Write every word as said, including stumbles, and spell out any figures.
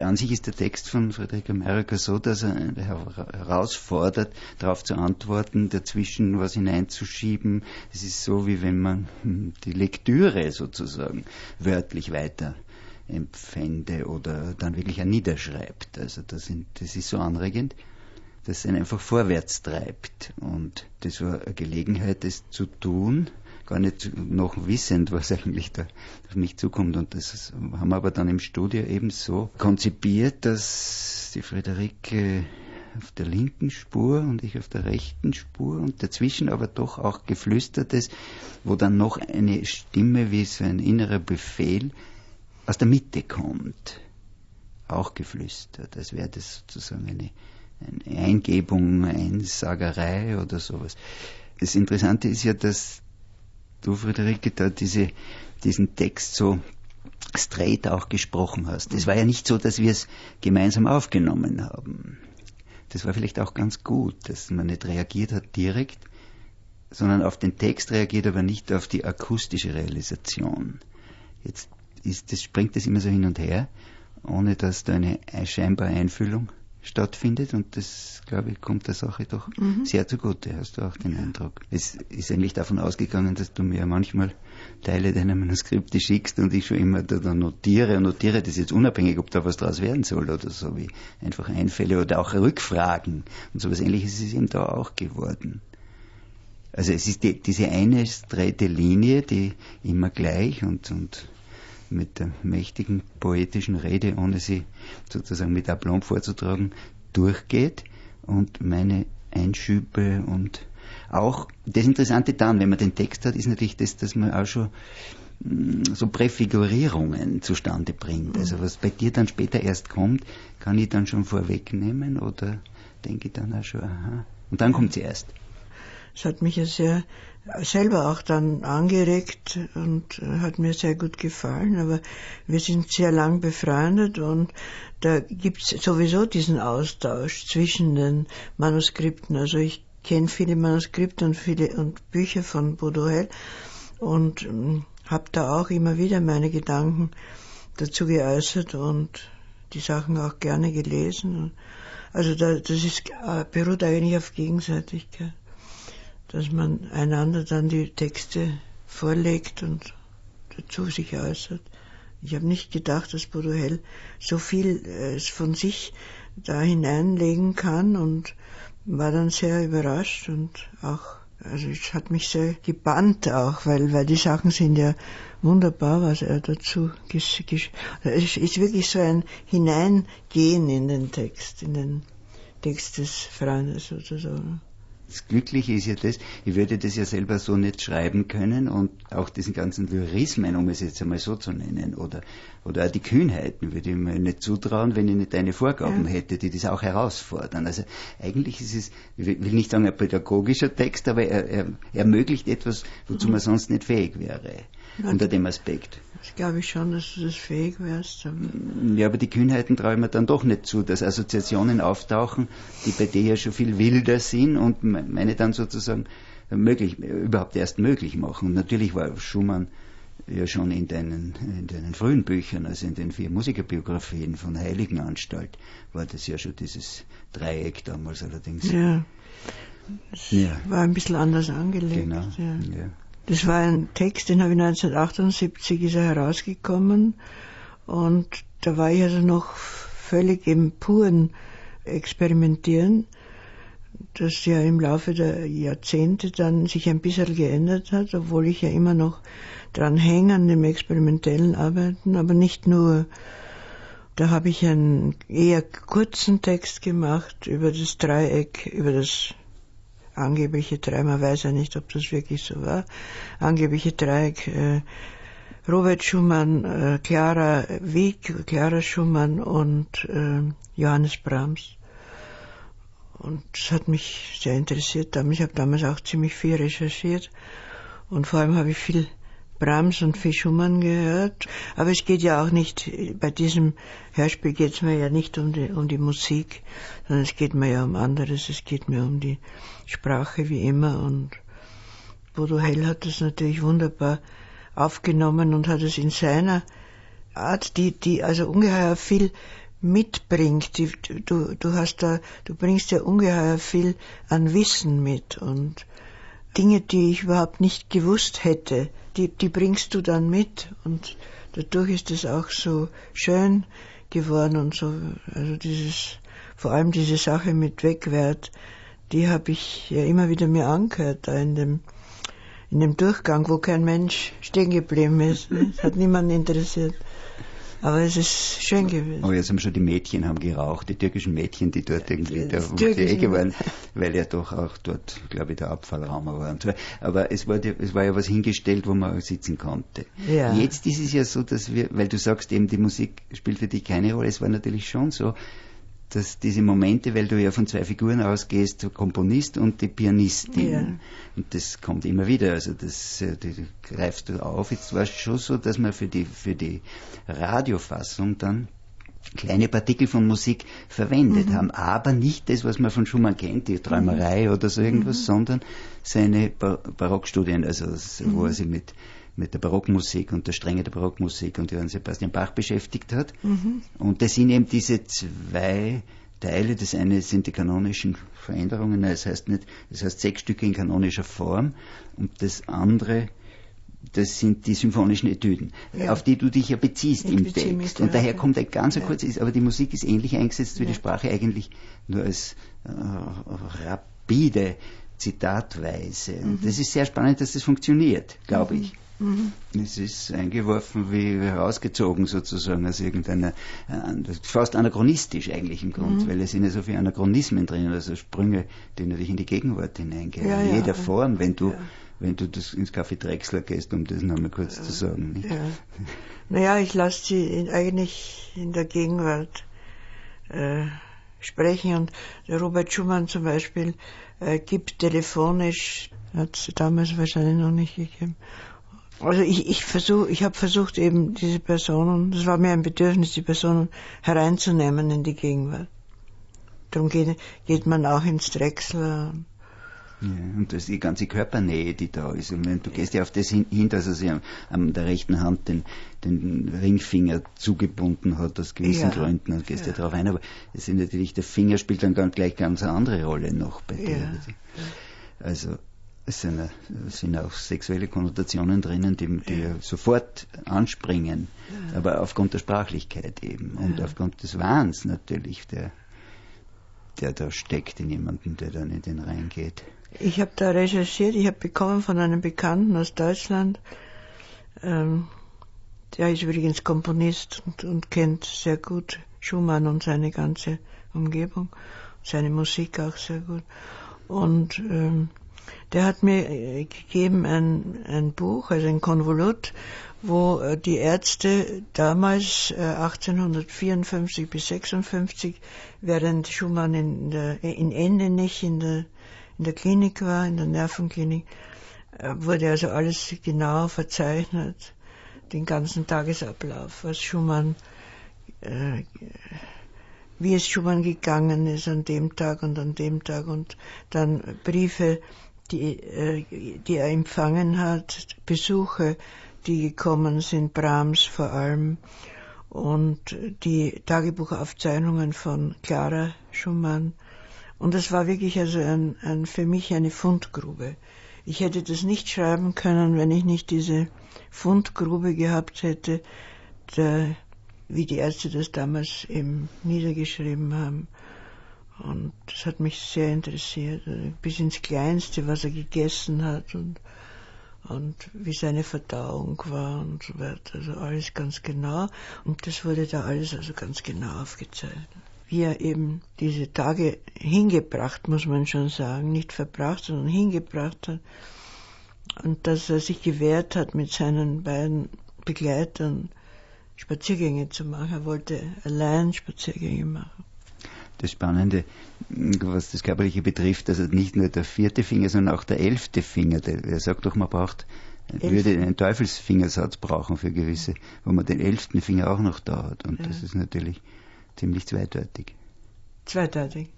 an sich ist der Text von Friederike America so, dass er herausfordert, darauf zu antworten, dazwischen was hineinzuschieben. Es ist so, wie wenn man die Lektüre sozusagen wörtlich weiter empfände oder dann wirklich auch niederschreibt. Also das, sind, das ist so anregend, dass es einen einfach vorwärts treibt. Und das war eine Gelegenheit, das zu tun, gar nicht noch wissend, was eigentlich da auf mich zukommt. Und das haben wir aber dann im Studio eben so konzipiert, dass die Friederike auf der linken Spur und ich auf der rechten Spur und dazwischen aber doch auch Geflüstertes, wo dann noch eine Stimme wie so ein innerer Befehl aus der Mitte kommt. Auch geflüstert, als wäre das sozusagen eine, eine Eingebung, eine Einsagerei oder sowas. Das Interessante ist ja, dass du, Friederike, da diese, diesen Text so straight auch gesprochen hast. Es war ja nicht so, dass wir es gemeinsam aufgenommen haben. Das war vielleicht auch ganz gut, dass man nicht reagiert hat direkt, sondern auf den Text reagiert, aber nicht auf die akustische Realisation. Jetzt ist, das springt das immer so hin und her, ohne dass da eine scheinbare Einfühlung stattfindet, und das, glaube ich, kommt der Sache doch mhm. sehr zugute, hast du auch den Eindruck. Es ist eigentlich davon ausgegangen, dass du mir manchmal Teile deiner Manuskripte schickst und ich schon immer da, da notiere und notiere das jetzt unabhängig, ob da was draus werden soll oder so, wie einfach Einfälle oder auch Rückfragen und sowas Ähnliches ist eben da auch geworden. Also es ist die, diese eine straighte Linie, die immer gleich und, und mit der mächtigen poetischen Rede, ohne sie sozusagen mit Aplomb vorzutragen, durchgeht, und meine Einschübe und auch das Interessante dann, wenn man den Text hat, ist natürlich das, dass man auch schon so Präfigurierungen zustande bringt. Also was bei dir dann später erst kommt, kann ich dann schon vorwegnehmen oder denke ich dann auch schon, aha, und dann kommt sie erst. Es hat mich ja sehr selber auch dann angeregt und hat mir sehr gut gefallen, aber wir sind sehr lang befreundet und da gibt es sowieso diesen Austausch zwischen den Manuskripten. Also ich kenne viele Manuskripte und viele und Bücher von Baudouin und ähm, habe da auch immer wieder meine Gedanken dazu geäußert und die Sachen auch gerne gelesen. Also da, das ist, beruht eigentlich auf Gegenseitigkeit, dass man einander dann die Texte vorlegt und dazu sich äußert. Ich habe nicht gedacht, dass Baudouin so viel äh, von sich da hineinlegen kann und war dann sehr überrascht und auch, also es hat mich sehr gebannt auch, weil, weil die Sachen sind ja wunderbar, was er dazu gesch- gesch- es ist wirklich so ein Hineingehen in den Text, in den Text des Freundes sozusagen. Das Glückliche ist ja das, ich würde das ja selber so nicht schreiben können und auch diesen ganzen Lyrismen, um es jetzt einmal so zu nennen, oder, oder auch die Kühnheiten würde ich mir nicht zutrauen, wenn ich nicht eine Vorgaben ja. hätte, die das auch herausfordern. Also eigentlich ist es, ich will nicht sagen ein pädagogischer Text, aber er, er ermöglicht etwas, wozu man sonst nicht fähig wäre, ja, unter dem Aspekt. Das glaube ich schon, dass du das fähig wärst. Aber ja, aber die Kühnheiten traue ich mir dann doch nicht zu, dass Assoziationen auftauchen, die bei dir ja schon viel wilder sind und meine dann sozusagen möglich, überhaupt erst möglich machen. Und natürlich war Schumann ja schon in deinen, in deinen frühen Büchern, also in den vier Musikerbiografien von Heiligenanstalt, war das ja schon dieses Dreieck damals allerdings. Ja, das ja. war ein bisschen anders angelegt. Genau, ja. ja. Das war ein Text, den habe ich neunzehnhundertachtundsiebzig ist er herausgekommen und da war ich also noch völlig im puren Experimentieren, das ja im Laufe der Jahrzehnte dann sich ein bisschen geändert hat, obwohl ich ja immer noch dran hänge an dem experimentellen Arbeiten, aber nicht nur. Da habe ich einen eher kurzen Text gemacht über das Dreieck, über das angebliche Dreieck, man weiß ja nicht, ob das wirklich so war, angebliche Dreieck, äh, Robert Schumann, äh, Clara Wieck, Clara Schumann und äh, Johannes Brahms. Und das hat mich sehr interessiert. Ich habe damals auch ziemlich viel recherchiert und vor allem habe ich viel Brahms und viel Schumann gehört. Aber es geht ja auch nicht, bei diesem Hörspiel geht es mir ja nicht um die, um die Musik, sondern es geht mir ja um anderes. Es geht mir um die Sprache wie immer. Und Baudouin hat das natürlich wunderbar aufgenommen und hat es in seiner Art, die, die also ungeheuer viel mitbringt. Die, du, du hast da, du bringst ja ungeheuer viel an Wissen mit und Dinge, die ich überhaupt nicht gewusst hätte, die, die bringst du dann mit und dadurch ist es auch so schön geworden und so, also dieses, vor allem diese Sache mit Wegwert, die habe ich ja immer wieder mir angehört, da in dem, in dem Durchgang, wo kein Mensch stehen geblieben ist. Es hat niemanden interessiert. Aber es ist schön gewesen. Aber jetzt haben schon die Mädchen haben geraucht, die türkischen Mädchen, die dort irgendwie da um die Ecke waren, weil ja doch auch dort, glaube ich, der Abfallraum war. Und so. Aber es war, es war ja was hingestellt, wo man sitzen konnte. Ja. Jetzt ist es ja so, dass wir, weil du sagst eben, die Musik spielt für dich keine Rolle, es war natürlich schon so, dass diese Momente, weil du ja von zwei Figuren ausgehst, der Komponist und die Pianistin, ja. Und das kommt immer wieder, also das, das greifst du auf. Jetzt war es schon so, dass man für die, für die Radiofassung dann kleine Partikel von Musik verwendet mhm. haben, aber nicht das, was man von Schumann kennt, die Träumerei mhm. oder so irgendwas, mhm. sondern seine Bar- Barockstudien, also mhm. wo er sich mit mit der Barockmusik und der Strenge der Barockmusik und Johann Sebastian Bach beschäftigt hat. Mhm. Und das sind eben diese zwei Teile. Das eine sind die kanonischen Veränderungen, das heißt nicht, das heißt sechs Stücke in kanonischer Form, und das andere, das sind die symphonischen Etüden, ja. auf die du dich ja beziehst ich im Text. Mich, und ja, daher ja. kommt ein ganz ja. kurzes, aber die Musik ist ähnlich eingesetzt wie ja. die Sprache, eigentlich nur als äh, rapide Zitatweise. Mhm. Das ist sehr spannend, dass das funktioniert, glaube mhm. ich. Mhm. Es ist eingeworfen wie herausgezogen sozusagen aus irgendeiner, fast anachronistisch eigentlich im Grund, mhm. weil es sind ja so viele Anachronismen drin, also Sprünge, die natürlich in die Gegenwart hineingehen, ja, in jeder ja. Form, wenn du, ja. wenn du das ins Café Drechsler gehst, um das nochmal kurz ja. zu sagen. Nicht? Ja. Naja, ich lasse sie in, eigentlich in der Gegenwart äh, sprechen, und der Robert Schumann zum Beispiel äh, gibt telefonisch, hat es damals wahrscheinlich noch nicht gegeben. Also ich, ich versuche, ich habe versucht eben diese Personen, das war mir ein Bedürfnis, die Personen hereinzunehmen in die Gegenwart. Darum geht, geht man auch ins Drechsler. Ja, und das ist die ganze Körpernähe, die da ist. Und wenn du gehst ja auf das hin, hin dass er sich an, an der rechten Hand den, den Ringfinger zugebunden hat, aus gewissen ja. Gründen, und gehst ja, ja drauf ein. Aber es sind natürlich, der Finger spielt dann ganz, gleich ganz eine andere Rolle noch bei dir. Ja. Also, es sind, es sind auch sexuelle Konnotationen drinnen, die, die ja. sofort anspringen, ja. aber aufgrund der Sprachlichkeit eben und ja. aufgrund des Wahns natürlich, der, der da steckt in jemandem, der dann in den Rhein geht. Ich habe da recherchiert, ich habe bekommen von einem Bekannten aus Deutschland, ähm, der ist übrigens Komponist und, und kennt sehr gut Schumann und seine ganze Umgebung, seine Musik auch sehr gut, und ähm, der hat mir gegeben ein, ein Buch, also ein Konvolut, wo die Ärzte damals äh, achtzehnhundertvierundfünfzig bis sechsundfünfzig, während Schumann in, der, in Endenich in der, in der Klinik war, in der Nervenklinik, äh, wurde also alles genau verzeichnet, den ganzen Tagesablauf, was Schumann, äh, wie es Schumann gegangen ist an dem Tag und an dem Tag, und dann Briefe, die, äh, die er empfangen hat, Besuche, die gekommen sind, Brahms vor allem, und die Tagebuchaufzeichnungen von Clara Schumann. Und das war wirklich also ein, ein, für mich eine Fundgrube. Ich hätte das nicht schreiben können, wenn ich nicht diese Fundgrube gehabt hätte, der, wie die Ärzte das damals eben niedergeschrieben haben. Und das hat mich sehr interessiert, bis ins Kleinste, was er gegessen hat und, und wie seine Verdauung war und so weiter. Also alles ganz genau. Und das wurde da alles also ganz genau aufgezeichnet. Wie er eben diese Tage hingebracht, muss man schon sagen, nicht verbracht, sondern hingebracht hat. Und dass er sich gewehrt hat, mit seinen beiden Begleitern Spaziergänge zu machen. Er wollte allein Spaziergänge machen. Das Spannende, was das Körperliche betrifft, also nicht nur der vierte Finger, sondern auch der elfte Finger. Der, er sagt doch, man braucht, Elf. würde einen Teufelsfingersatz brauchen für gewisse, wo man den elften Finger auch noch da hat. Und ja. das ist natürlich ziemlich zweideutig. Zweideutig.